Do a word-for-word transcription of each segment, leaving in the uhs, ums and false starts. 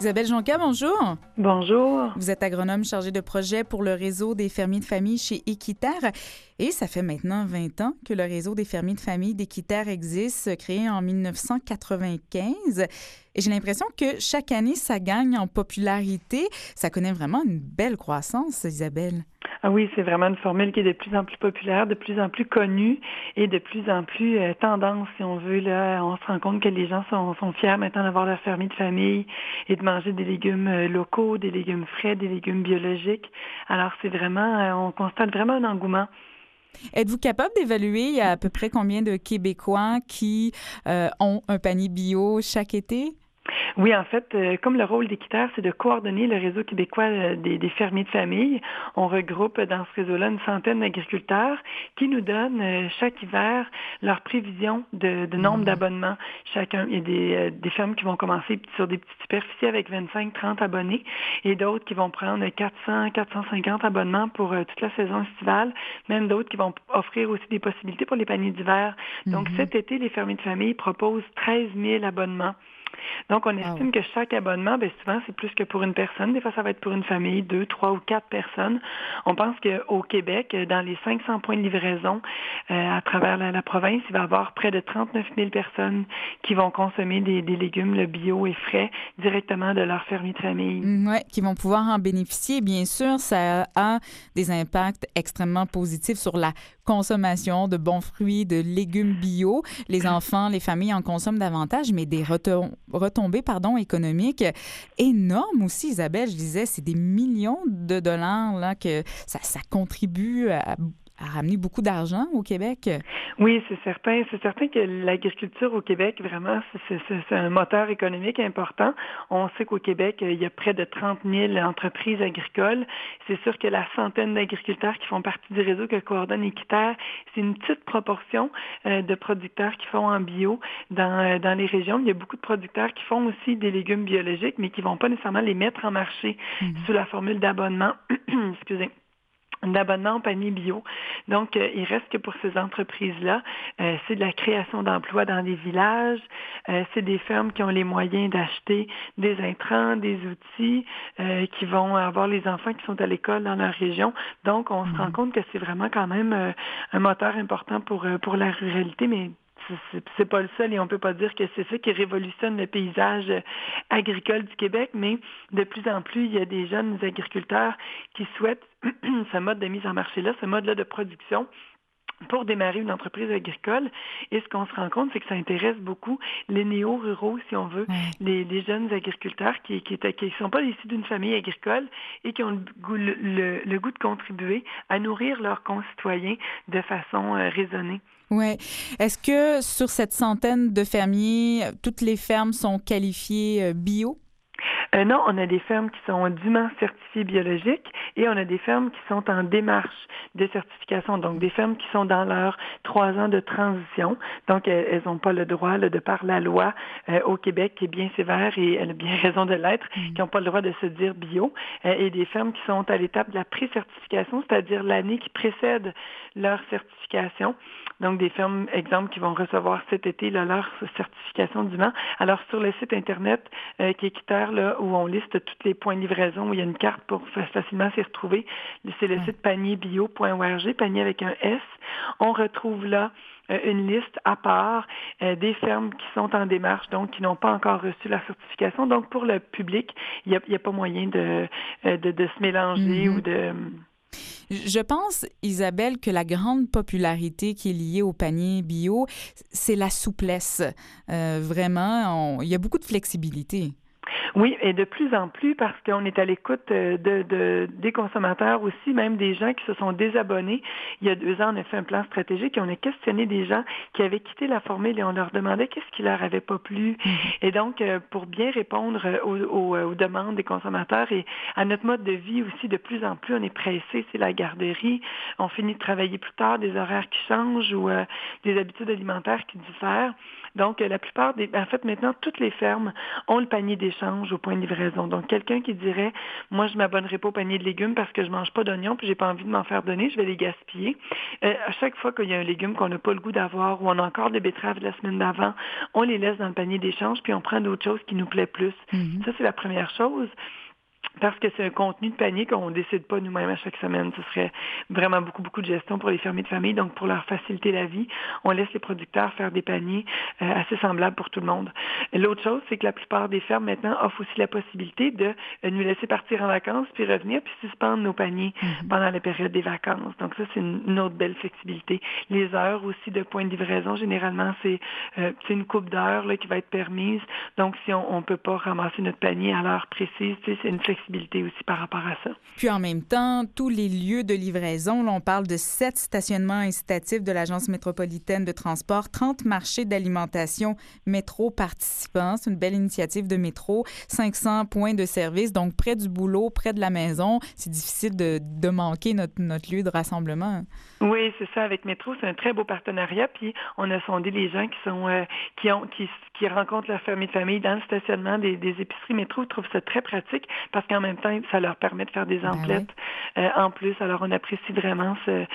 Isabelle Jonca, bonjour. Bonjour. Vous êtes agronome chargée de projet pour le réseau des fermiers de famille chez Équiterre. Et ça fait maintenant vingt ans que le réseau des fermiers de famille d'Équiterre existe, créé en dix-neuf cent quatre-vingt-quinze. Et j'ai l'impression que chaque année, ça gagne en popularité. Ça connaît vraiment une belle croissance, Isabelle. Ah oui, c'est vraiment une formule qui est de plus en plus populaire, de plus en plus connue et de plus en plus euh, tendance, si on veut. Là, on se rend compte que les gens sont, sont fiers maintenant d'avoir leur fermier de famille et de manger des légumes euh, locaux, des légumes frais, des légumes biologiques. Alors, c'est vraiment, euh, on constate vraiment un engouement. Êtes-vous capable d'évaluer à peu près combien de Québécois qui euh, ont un panier bio chaque été? Oui, en fait, euh, comme le rôle d'Équiterre, c'est de coordonner le réseau québécois euh, des, des fermiers de famille, on regroupe dans ce réseau-là une centaine d'agriculteurs qui nous donnent euh, chaque hiver leur prévision de, de nombre Mmh. d'abonnements. Chacun, il y a des, euh, des fermes qui vont commencer sur des petites superficies avec vingt-cinq trente abonnés et d'autres qui vont prendre quatre cents quatre cent cinquante abonnements pour euh, toute la saison estivale, même d'autres qui vont offrir aussi des possibilités pour les paniers d'hiver. Donc Mmh. cet été, les fermiers de famille proposent treize mille abonnements. Donc, on estime Wow. que chaque abonnement, bien souvent, c'est plus que pour une personne. Des fois, ça va être pour une famille, deux, trois ou quatre personnes. On pense qu'au Québec, dans les cinq cents points de livraison euh, à travers la, la province, il va y avoir près de trente-neuf mille personnes qui vont consommer des, des légumes le bio et frais directement de leur fermier de famille. Oui, qui vont pouvoir en bénéficier. Bien sûr, ça a des impacts extrêmement positifs sur la consommation de bons fruits, de légumes bio. Les enfants, les familles en consomment davantage, mais des retom- retombées pardon, économiques énormes aussi, Isabelle. Je disais, c'est des millions de dollars là, que ça, ça contribue à, à ramener beaucoup d'argent au Québec. Oui, c'est certain. C'est certain que l'agriculture au Québec, vraiment, c'est, c'est, c'est un moteur économique important. On sait qu'au Québec, il y a près de trente mille entreprises agricoles. C'est sûr que la centaine d'agriculteurs qui font partie du réseau que coordonne Équiterre, c'est une petite proportion euh, de producteurs qui font en bio dans, euh, dans les régions. Il y a beaucoup de producteurs qui font aussi des légumes biologiques, mais qui ne vont pas nécessairement les mettre en marché Mm-hmm. sous la formule d'abonnement. Excusez. D'abonnement au panier bio. Donc, euh, il reste que pour ces entreprises-là, euh, c'est de la création d'emplois dans les villages, euh, c'est des fermes qui ont les moyens d'acheter des intrants, des outils, euh, qui vont avoir les enfants qui sont à l'école dans leur région. Donc, on se rend Mm-hmm. compte que c'est vraiment quand même euh, un moteur important pour, euh, pour la ruralité, mais c'est, c'est pas le seul et on peut pas dire que c'est ça qui révolutionne le paysage agricole du Québec, mais de plus en plus, il y a des jeunes agriculteurs qui souhaitent ce mode de mise en marché-là, ce mode-là de production pour démarrer une entreprise agricole. Et ce qu'on se rend compte, c'est que ça intéresse beaucoup les néo-ruraux, si on veut, Ouais. les, les jeunes agriculteurs qui qui ne qui sont pas issus d'une famille agricole et qui ont le goût, le, le, le goût de contribuer à nourrir leurs concitoyens de façon euh, raisonnée. Oui. Est-ce que sur cette centaine de fermiers, toutes les fermes sont qualifiées euh, bio? Euh, non, on a des fermes qui sont dûment certifiées biologiques et on a des fermes qui sont en démarche de certification, donc des fermes qui sont dans leurs trois ans de transition. Donc, elles n'ont pas le droit, là, de par la loi euh, au Québec qui est bien sévère et elle a bien raison de l'être, Mm. qui n'ont pas le droit de se dire bio, euh, et des fermes qui sont à l'étape de la pré-certification, c'est-à-dire l'année qui précède leur certification. Donc, des fermes, exemple, qui vont recevoir cet été là, leur certification dûment. Alors, sur le site Internet euh, qui est Équiterre, là, où on liste tous les points de livraison, où il y a une carte pour facilement s'y retrouver, c'est le Ouais. site panier bio point org, panier avec un S. On retrouve là euh, une liste à part euh, des fermes qui sont en démarche, donc qui n'ont pas encore reçu la certification. Donc, pour le public, il n'y a, a pas moyen de, de, de se mélanger Mm-hmm. ou de... Je pense, Isabelle, que la grande popularité qui est liée au panier bio, c'est la souplesse. Euh, vraiment, on- il y a beaucoup de flexibilité. Oui, et de plus en plus parce qu'on est à l'écoute de, de, des consommateurs aussi, même des gens qui se sont désabonnés. Il y a deux ans, on a fait un plan stratégique et on a questionné des gens qui avaient quitté la formule et on leur demandait qu'est-ce qui leur avait pas plu. Mm-hmm. Et donc, pour bien répondre aux, aux, aux demandes des consommateurs et à notre mode de vie aussi, de plus en plus, on est pressé, c'est la garderie, on finit de travailler plus tard, des horaires qui changent ou euh, des habitudes alimentaires qui diffèrent. Donc, la plupart des... En fait, maintenant, toutes les fermes ont le panier d'échange au point de livraison. Donc, quelqu'un qui dirait, moi, je m'abonnerai pas au panier de légumes parce que je mange pas d'oignons puis j'ai pas envie de m'en faire donner, je vais les gaspiller. Euh, à chaque fois qu'il y a un légume qu'on n'a pas le goût d'avoir ou on a encore des betteraves de la semaine d'avant, on les laisse dans le panier d'échange puis on prend d'autres choses qui nous plaît plus. Mm-hmm. Ça, c'est la première chose. Parce que c'est un contenu de panier qu'on ne décide pas nous-mêmes à chaque semaine. Ce serait vraiment beaucoup, beaucoup de gestion pour les fermiers de famille. Donc, pour leur faciliter la vie, on laisse les producteurs faire des paniers euh, assez semblables pour tout le monde. L'autre chose, c'est que la plupart des fermes maintenant offrent aussi la possibilité de euh, nous laisser partir en vacances, puis revenir, puis suspendre nos paniers mm-hmm. pendant la période des vacances. Donc, ça, c'est une, une autre belle flexibilité. Les heures aussi de point de livraison, généralement, c'est, euh, c'est une coupe d'heures là, qui va être permise. Donc, si on ne peut pas ramasser notre panier à l'heure précise, c'est une flexibilité aussi par rapport à ça. Puis en même temps, tous les lieux de livraison, là, on parle de sept stationnements incitatifs de l'Agence métropolitaine de transport, trente marchés d'alimentation métro participants. C'est une belle initiative de métro, cinq cents points de service, donc près du boulot, près de la maison. C'est difficile de, de manquer notre, notre lieu de rassemblement. Oui, c'est ça. Avec Métro, c'est un très beau partenariat. Puis on a sondé les gens qui sont euh, qui ont qui, qui rencontrent leur famille de famille dans le stationnement des, des épiceries Métro. Ils trouvent ça très pratique parce qu'en même temps, ça leur permet de faire des emplettes ben oui. euh, en plus. Alors, on apprécie vraiment ce,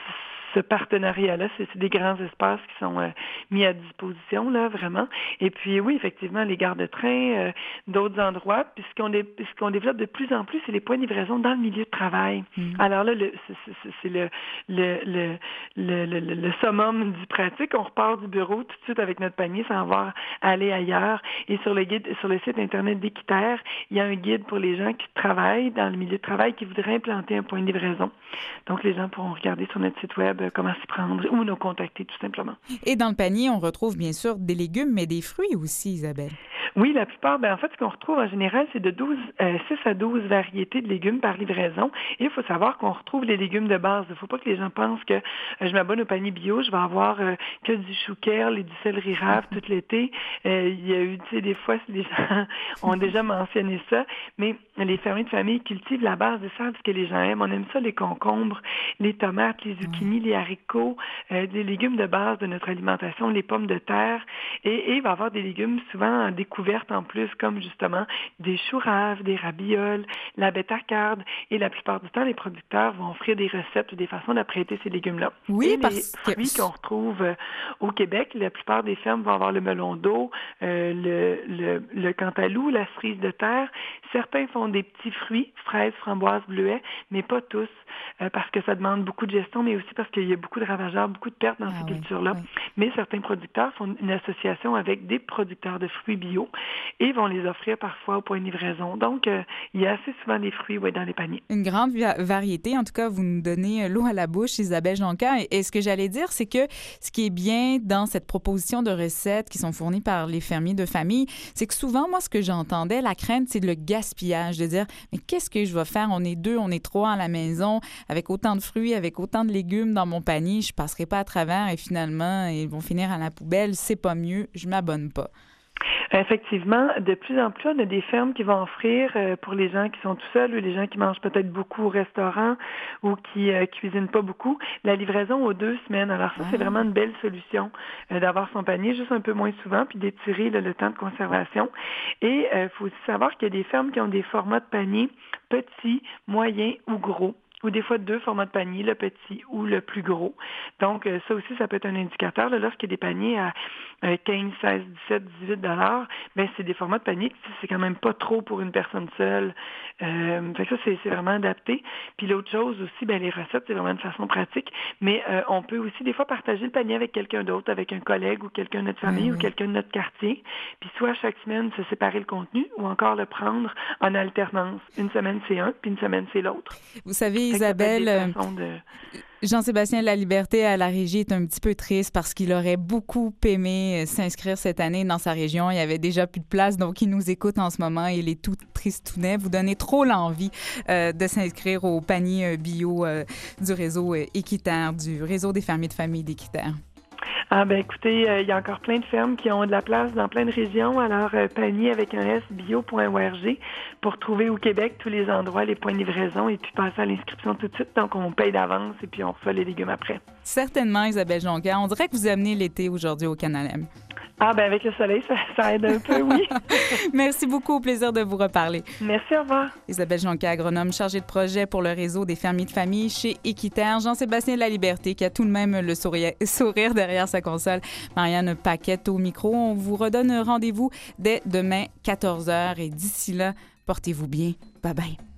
ce partenariat-là. C'est, c'est des grands espaces qui sont euh, mis à disposition, là, vraiment. Et puis, oui, effectivement, les gares de train, euh, d'autres endroits. Puis, ce qu'on, dé- ce qu'on développe de plus en plus, c'est les points de livraison dans le milieu de travail. Mmh. Alors là, le, c'est, c'est, c'est le, le, le, le, le, le, le summum du pratique. On repart du bureau tout de suite avec notre panier sans avoir à aller ailleurs. Et sur le guide, sur le site Internet d'Équiterre, il y a un guide pour les gens qui travaillent dans le milieu de travail qui voudraient implanter un point de livraison. Donc, les gens pourront regarder sur notre site web comment s'y prendre ou nous contacter tout simplement. Et dans le panier, on retrouve bien sûr des légumes, mais des fruits aussi, Isabelle. Oui, la plupart, ben en fait, ce qu'on retrouve en général, c'est de douze, euh, six à douze variétés de légumes par livraison. Et il faut savoir qu'on retrouve les légumes de base. Il ne faut pas que les gens pensent que euh, je m'abonne au panier bio, je vais avoir euh, que du chou kale et du céleri rave tout l'été. Euh, il y a eu, tu sais, des fois, les gens ont déjà mentionné ça, mais les fermiers de famille cultivent la base de ça, ce que les gens aiment. On aime ça, les concombres, les tomates, les zucchinis, les haricots, euh, des légumes de base de notre alimentation, les pommes de terre. Et, et il va y avoir des légumes souvent découverts en plus, comme justement des choux raves, des rabioles, la bêta-carde. Et la plupart du temps, les producteurs vont offrir des recettes ou des façons d'apprêter ces légumes-là. Oui, et parce les fruits que... qu'on retrouve euh, au Québec, la plupart des fermes vont avoir le melon d'eau, euh, le, le, le cantaloupe, la cerise de terre. Certains font des petits fruits, fraises, framboises, bleuets, mais pas tous, euh, parce que ça demande beaucoup de gestion, mais aussi parce qu'il y a beaucoup de ravageurs, beaucoup de pertes dans ah, ces oui, cultures-là. Oui. Mais certains producteurs font une association avec des producteurs de fruits bio et vont les offrir parfois au point de livraison. Donc, euh, il y a assez souvent des fruits ouais, dans les paniers. Une grande va- variété. En tout cas, vous nous donnez l'eau à la bouche, Isabelle Jonca. Et, et ce que j'allais dire, c'est que ce qui est bien dans cette proposition de recettes qui sont fournies par les fermiers de famille, c'est que souvent, moi, ce que j'entendais, la crainte, c'est le gaspillage, de dire, mais qu'est-ce que je vais faire? On est deux, on est trois à la maison, avec autant de fruits, avec autant de légumes dans mon panier, je passerai pas à travers et finalement, ils vont finir à la poubelle. C'est pas mieux, je m'abonne pas. Effectivement, de plus en plus, on a des fermes qui vont offrir euh, pour les gens qui sont tout seuls ou les gens qui mangent peut-être beaucoup au restaurant ou qui euh, cuisinent pas beaucoup, la livraison aux deux semaines. Alors ça, ah. c'est vraiment une belle solution euh, d'avoir son panier juste un peu moins souvent puis d'étirer là, le temps de conservation. Et il euh, faut aussi savoir qu'il y a des fermes qui ont des formats de panier petits, moyens ou gros, ou des fois deux formats de panier, le petit ou le plus gros. Donc, euh, ça aussi, ça peut être un indicateur. Là, lorsqu'il y a des paniers à euh, quinze, seize, dix-sept, dix-huit dollars, ben c'est des formats de panier que c'est quand même pas trop pour une personne seule. Euh, fait que ça, c'est, c'est vraiment adapté. Puis l'autre chose aussi, ben les recettes, c'est vraiment de façon pratique, mais euh, on peut aussi des fois partager le panier avec quelqu'un d'autre, avec un collègue ou quelqu'un de notre famille mmh. ou quelqu'un de notre quartier. Puis soit chaque semaine, se séparer le contenu ou encore le prendre en alternance. Une semaine, c'est un, puis une semaine, c'est l'autre. Vous savez, Isabelle, de... Jean-Sébastien Laliberté à la régie est un petit peu triste parce qu'il aurait beaucoup aimé s'inscrire cette année dans sa région. Il y avait déjà plus de place, donc il nous écoute en ce moment. Il est tout tristounet. Vous donnez trop l'envie euh, de s'inscrire au panier bio euh, du réseau euh, Équiterre, du réseau des fermiers de famille d'Équiterre. Ah ben écoutez, euh, il y a encore plein de fermes qui ont de la place dans plein de régions. Alors, euh, panier avec un S, bio point org pour trouver au Québec tous les endroits, les points de livraison et puis passer à l'inscription tout de suite. Donc, on paye d'avance et puis on reçoit les légumes après. Certainement, Isabelle Jonca. On dirait que vous amenez l'été aujourd'hui au Canal M. Ah, ben avec le soleil, ça, ça aide un peu, oui. Merci beaucoup. Au plaisir de vous reparler. Merci, au revoir. Isabelle Jonquet, agronome chargée de projet pour le réseau des fermiers de famille chez Équiterre. Jean-Sébastien Laliberté, qui a tout de même le sourire, sourire derrière sa console. Marianne Paquette au micro. On vous redonne rendez-vous dès demain, quatorze heures. Et d'ici là, portez-vous bien. Bye bye.